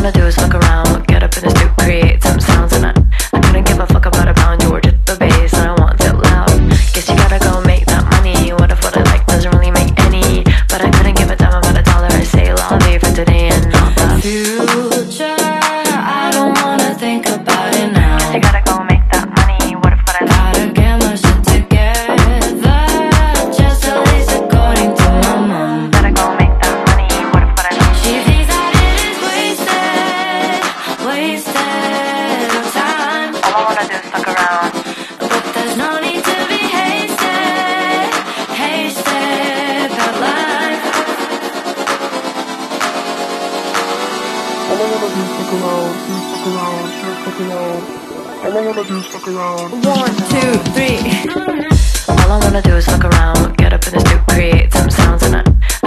wanna do is fuck around, get up in the stoop, create some sounds, and I couldn't give a fuck about a pound. George at the bass, and I want it loud. Guess you gotta go make that money. What if what I like doesn't really make any? But I couldn't give a damn about a dollar. I say la vie for today and not the future. I don't wanna think about it now. Guess you gotta go make that money. What if what I like? Gotta get my shit together, just at least according to my mom. Gotta go make that money. What if what I like? She thinks that it is wasted of time. All I wanna do is fuck around, but there's no need to be hasted about life. All I wanna do is fuck around, fuck around, fuck around. All I wanna do is fuck around. 1, 2, 3. All I wanna do is fuck around, get up in the stoop, create some sounds, and